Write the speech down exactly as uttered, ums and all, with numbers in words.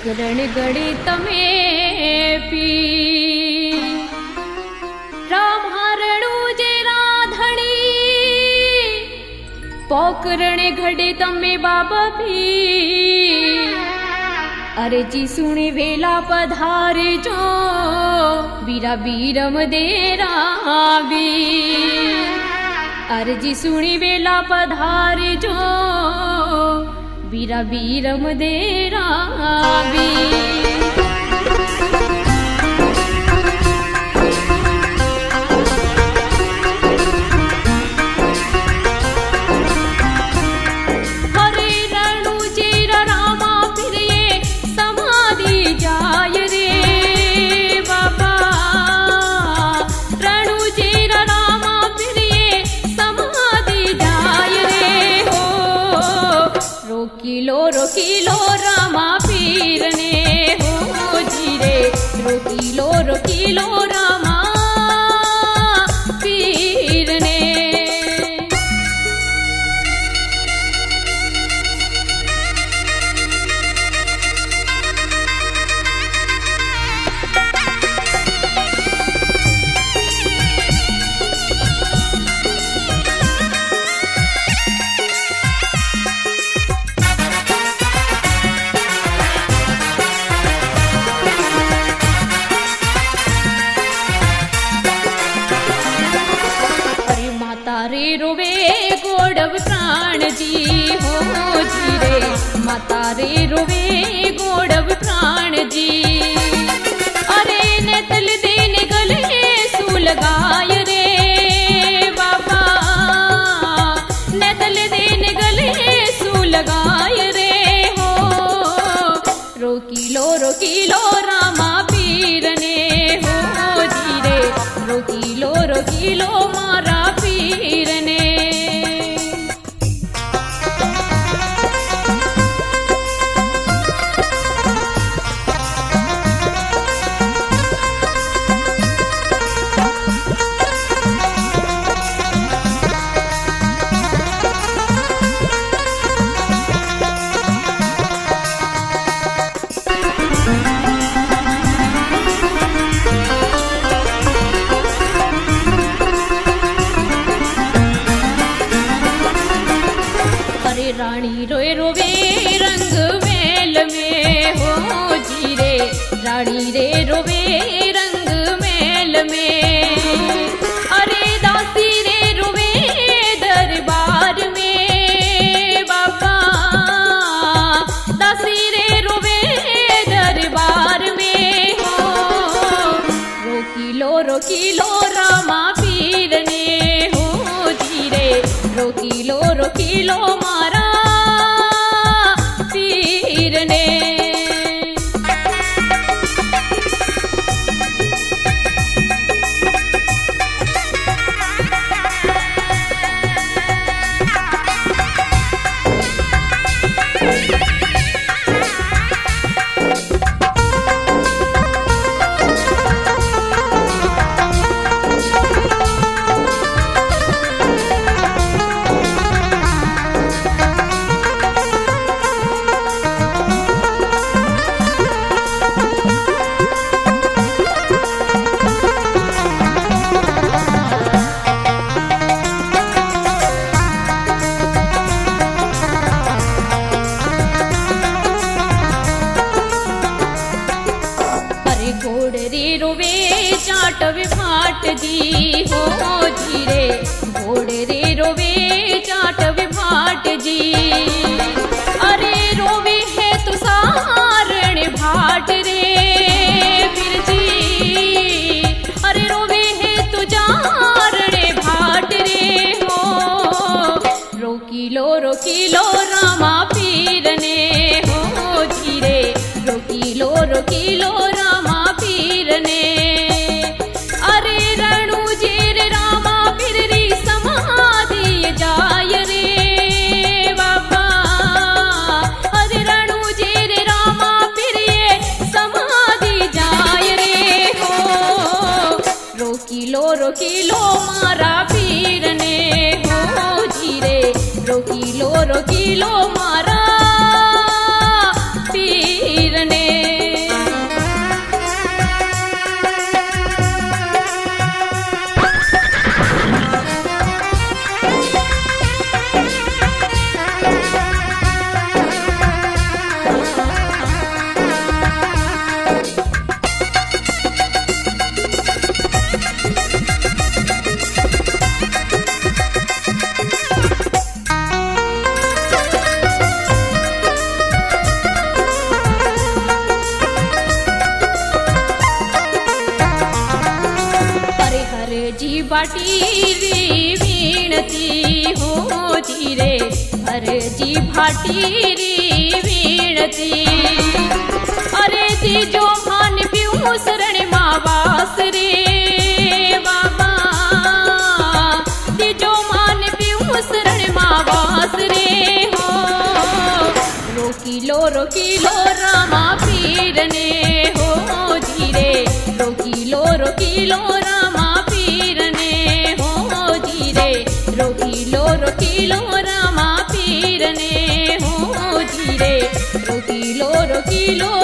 पोकरण गड़े तमे पी राम हरणु जे राधणी पोकरण घड़े तमे बाबा पी अरे जी सुने वेला पधारे जो बीरा बीरम देरा बी अरे जी सुनी वेला पधारे जो बीरा बीरम देरा बी रोकीलो रोकीलो रामा पीर ने हो जीरे रोकीलो रोकीलो रामा पीर ने रे रोवे गोडव प्राण जी हो जीरे माता रे रोवे गोडव प्राण जी अरे नेतल देने गले सूल गाय रे बाबा नेतल देने गले सूल गाय रे हो रोकीलो रोकीलो रामा पीर ने हो जीरे रोकीलो रोकीलो मारा पीर ने रानी रोए रोवे रंग मेल में हो जीरे रानी रे रोवे रंग मेल में अरे दासी रे रोवे दरबार में बाबा दासी रे रोवे दरबार में हो रोकीलो रोकीलो रामा पीर ने हो जीरे रोकीलो रोकीलो मारा पीर ने चाटव फाट जी हो जीरे घोड़े रे रोवे चाटव फाट जी अरे रोवे है तो सारण भाट रे फिर जी अरे रोवे है तो जारण भाट रे हो रोकीलो रोकीलो रामा पीर ने हो जीरे रोकीलो रोकीलो रामा पीर ने अरे रणु जेर रामा फिर री समाधि जाय रे बाबा अरे रणु जेर रामा फिर ये समाधि जाय रे हो रोकीलो रोकीलो मारा पीर ने हो जीरे रोकीलो रोकीलो मारा पीर ने री वीणती हो धीरे अर्जी भाटी री वीणती। अरे तीजो भान पियूं शरण मां वास रे बाबा, तीजो भान पियूं शरण मां वास रे हो। रोकीलो रोकीलो रामा पीर ने हो धीरे, रोकीलो रोकीलो रामा पीर ने हो धीरे, रोकीलो रोकीलो रामा पीर ने हो धीरे, रोकीलो रोकीलो